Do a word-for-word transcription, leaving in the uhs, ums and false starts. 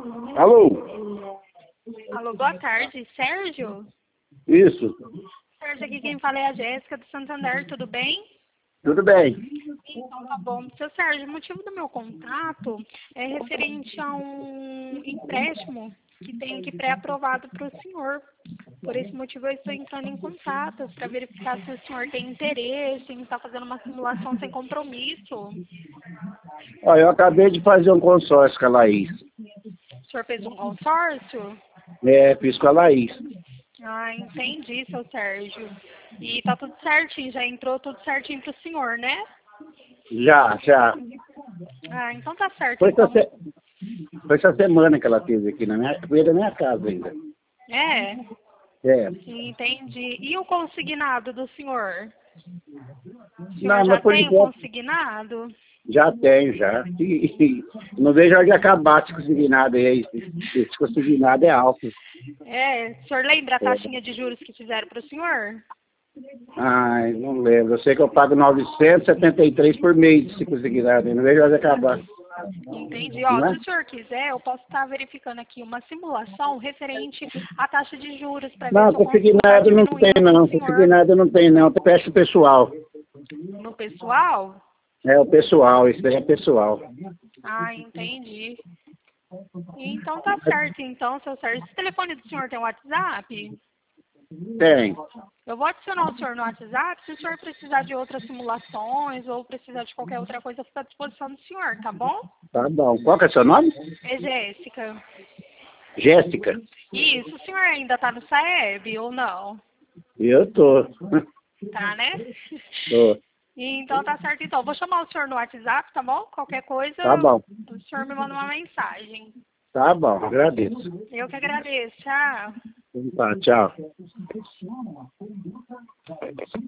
Alô? Alô, boa tarde, Sérgio? Isso. Sérgio, aqui quem fala é a Jéssica do Santander, tudo bem? Tudo bem. Então tá bom. Seu Sérgio, o motivo do meu contato é referente a um empréstimo que tem aqui pré-aprovado para o senhor. Por esse motivo eu estou entrando em contato para verificar se o senhor tem interesse em estar fazendo uma simulação sem compromisso. Olha, eu acabei de fazer um consórcio com a Laís. O senhor fez um consórcio? É, fiz com a Laís. Ah, entendi, seu Sérgio. E tá tudo certinho, já entrou tudo certinho pro senhor, né? Já, já. Ah, então tá certo, Foi então. essa, se... Foi essa semana que ela fez aqui na minha, veio da minha casa ainda. É? É. Entendi. E o consignado do senhor? O senhor Não, já mas por tem o enquanto consignado? já tenho, já. E, e, não vejo a hora de acabar esse consignado aí. Esse, esse consignado é alto. É, o senhor lembra a É. taxinha de juros que fizeram pro senhor? Ai, não lembro. Eu sei que eu pago novecentos e setenta e três por mês esse consignado aí. Não vejo a hora de acabar. Entendi. Ó, Não se é? o senhor quiser, eu posso estar verificando aqui uma simulação referente à taxa de juros para ver Não, se eu consigo estar consignado não tem diminuindo para não. o senhor Consignado não tem não. Peço pessoal. no pessoal. É o pessoal, isso daí é pessoal. Ah, entendi. Então tá certo, então, seu Sérgio. Esse telefone do senhor tem WhatsApp? Tem. Eu vou adicionar o senhor no WhatsApp. Se o senhor precisar de outras simulações ou precisar de qualquer outra coisa, fica à disposição do senhor, tá bom? Tá bom. Qual que é seu nome? É Jéssica. Jéssica. Isso, o senhor ainda tá no Saeb ou não? Eu tô. Tá, né? Tô. Então tá certo, então. Vou chamar o senhor no WhatsApp, tá bom? Qualquer coisa, Tá bom. o senhor me manda uma mensagem. Tá bom, agradeço. Eu que agradeço. Tchau. Tá, tchau.